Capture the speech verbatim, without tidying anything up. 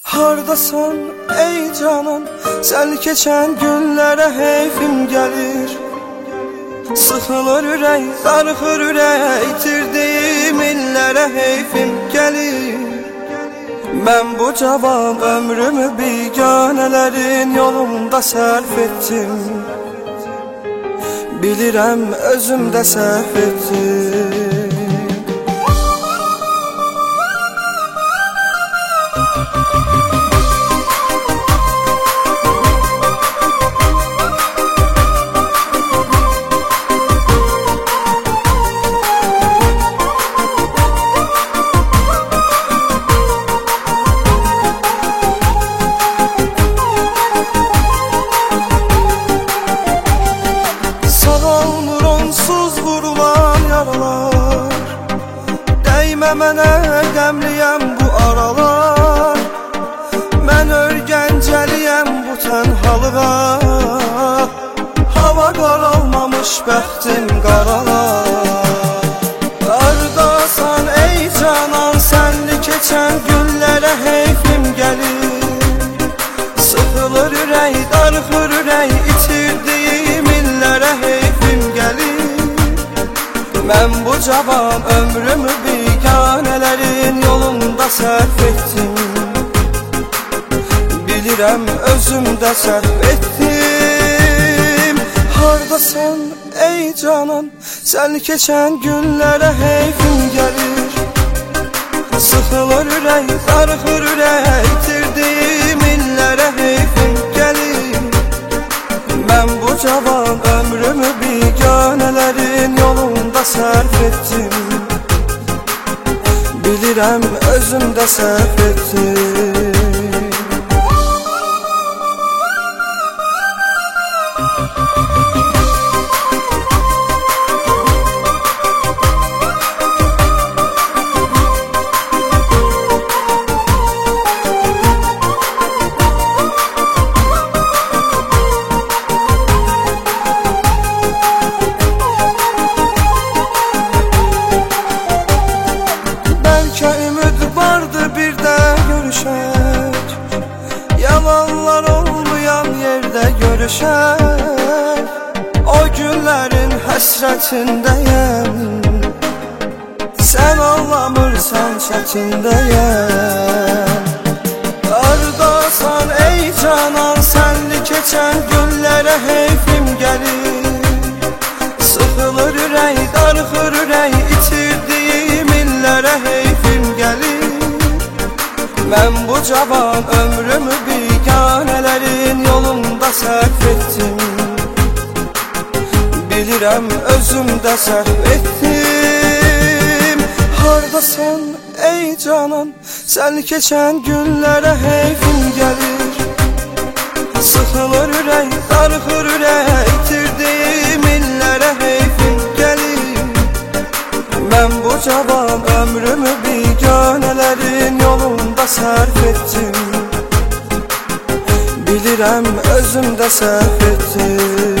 Hardasan ey canan, sen keçən günlərə heyfim gəlir. Sıxılır ürək, darıxır ürək, itirdiyim illərə heyfim gəlir. Mən bu cavan ömrümü biganələrin yolunda sərf etdim. Bilirəm özümdə səhv etdim. Sağalmır onsuz vurulan yaralar, dəymə mənə qəmliyəm bu aralar. Mən örgəncəliyəm bu tənhalığa, hava qaralmamış bəxtim qaralar. Hardasan ey canan, sənli keçən günlərə heyfim gəlir. Sıxılır ürək, darıxır ürək, itirdiyim illərə heyfim gəlir. Mən bu cavan ömrümü biganələrin yolunda sərf etdim. Bilirəm özümdə səhv etdim. Hardasan ey canan, sən keçən günlərə heyfim gəlir. Sıxılır ürək, darıxır ürək, itirdiyim illərə heyfim gəlir. Mən bu cavan ömrümü biganələrin yolunda sərf etdim. Bilirəm özümdə səhv etdim. Bəlkə ümid vardır bir də görüşək, yalanlar olmayan yerdə görüşək. O günlərin həsrətindəyəm, sən anlamırsan çətindəyəm. Hardasan ey canan, sənli keçən günlərə heyfim gəlir. Sıxılır ürək, darıxır ürək, itirdiyim illərə heyfim gəlir. Mən bu cavan ömrümü biganələrin yolunda sərf etdim. Bilirəm özümdə səhv etdim. Hardasan ey canan, sən keçən günlərə heyfim gəlir. Sıxılır ürək, darıxır ürək, itirdiyim illərə heyfim gəlir. Mən bu cavan ömrümü biganələrin yolunda sərf etdim. Bilirəm özümdə səhv etdim.